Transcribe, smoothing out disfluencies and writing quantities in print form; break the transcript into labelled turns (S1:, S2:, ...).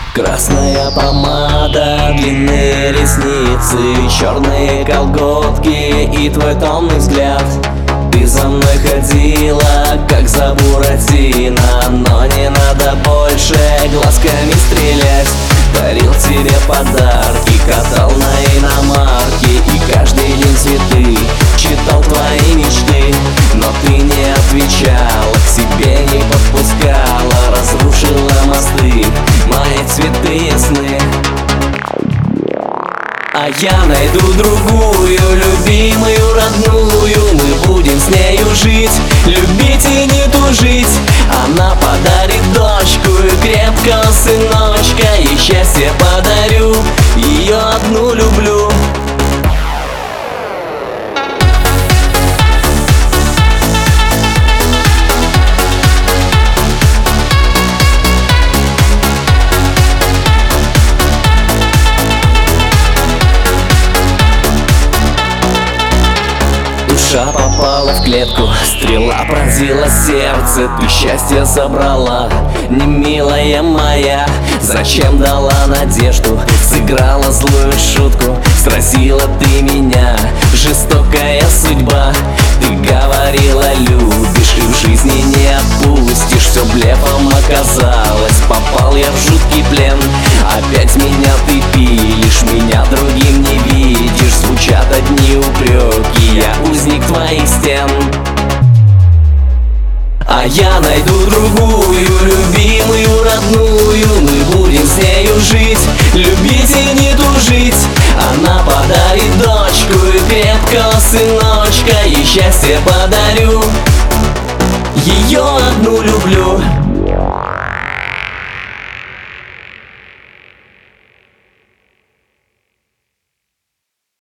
S1: Красная помада, длинные ресницы, черные колготки и твой томный взгляд. Ты за мной ходила, как за Буратино, но не надо больше глазками стрелять. Дарил тебе подарки, катал на иномарке, и каждый день цветы читал твои мечты. Но ты не отвечала, к себе не подпускала, разрушила мосты, мои цветы и сны. А я найду другую, любимую, родную, мы будем с нею жить, любить и не тужить. Она подарит дочку и крепкого сыночка, и счастье подарю, ее одну люблю. Душа попала в клетку, стрела пронзила сердце. Ты счастье забрала, не милая моя. Зачем дала надежду, сыграла злую шутку, сразила ты меня, жестокая судьба. Ты говорила, любишь и в жизни не отпустишь, все блефом оказалось, попал я в жуткий плен. Опять меня ты пилишь, меня другим не видишь, звучат одни упреки, я узник твоих стен. А я найду другую, любимую, родную, мы будем с нею жить, любить и не тужить. Она подарит дочку и крепкого сыночка, и счастье подарю, ее одну люблю.